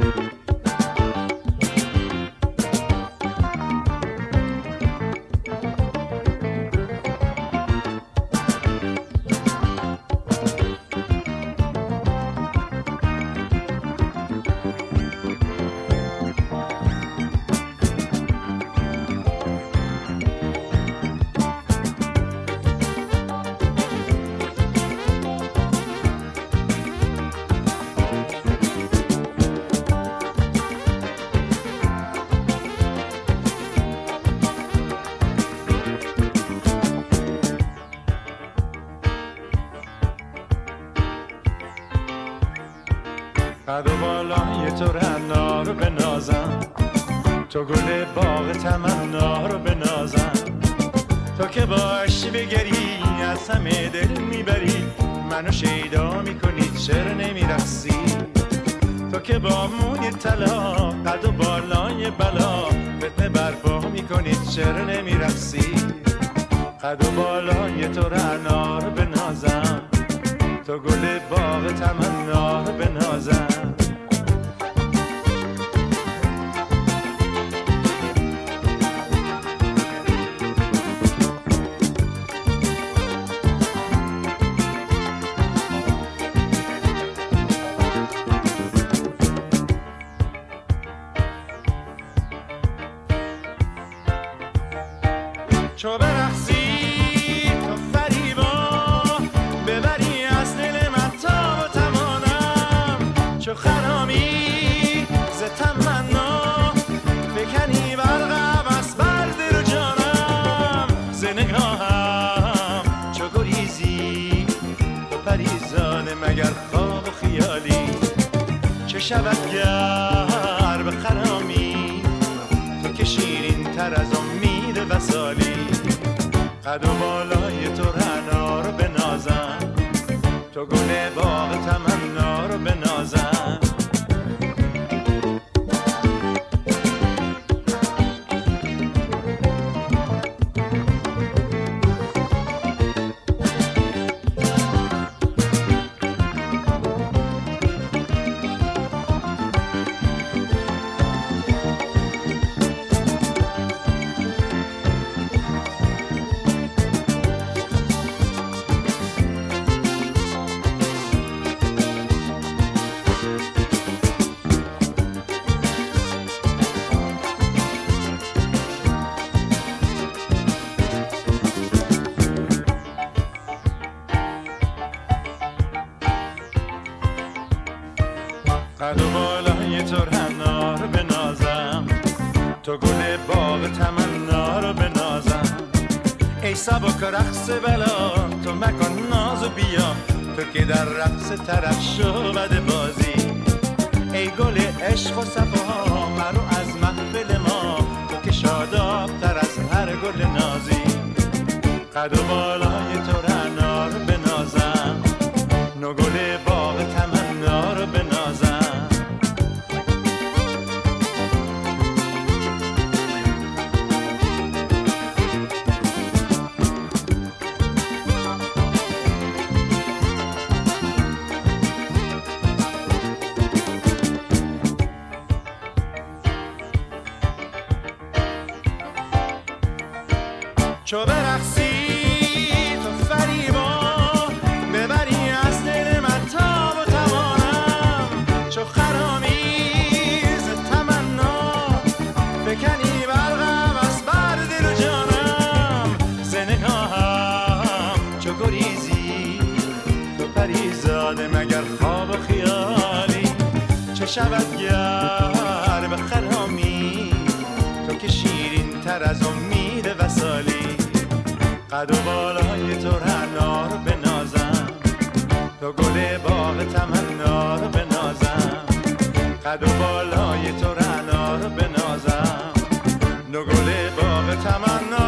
قد و بالای تو رعنا رو بنازم، تو گل باغ تمنا رو بنازم، تو که باشی بگری از همه دل میبری، منو شیدا میکنی چرا نمیرقصی؟ تو که با موی طلا قد و بالای بلا فتنه برپا میکنی چرا نمیرقصی؟ قد و بالای تو رعنا رو بنازم، تو گل باغ تمنا رو بنازم. چو برقصی تو فریبا ببری از دل من تا و توانم، چو خرامی ز تمنا فکنی برقم از بر دل و جانم، ز نگاهم چو گریزی تو پریزانه مگر خواب و خیالی، چه شود گر به خرامی تو که شیرین تر از امید وصالی. قد و بالای تو رعنا رو بنازم، تو گل باغ تمنا رو بنازم. قد و بالای تو رعنا رو بنازم، تو گل باغ تمنا رو بنازم. ای سبک رقص بلا تو مکن ناز و بیا، تو که در رقص طرف شو بده بازی. ای گل عشق و صفا مرو از محفل ما، تو که شاداب تر از هر گل نازی. قد و بالای تو رعنا رو بنازم، نو گل باغ تمنا رو بنازم. چو برقصی تو فریبا ببری از دل من تا و توانم، چو خرامی ز تمنا فکنی برقم از بر دل و جانم، ز نگاهم چو گریزی تو پریزاده مگر خواب و خیالی، چه شود گر به خرامی تو که شیرین تر از امید وصالی. قد و بالای تو رعنا رو بنازم، تو گل باغ تمنا رو بنازم. قد و بالای تو رعنا رو بنازم، نو گل باغ تمنا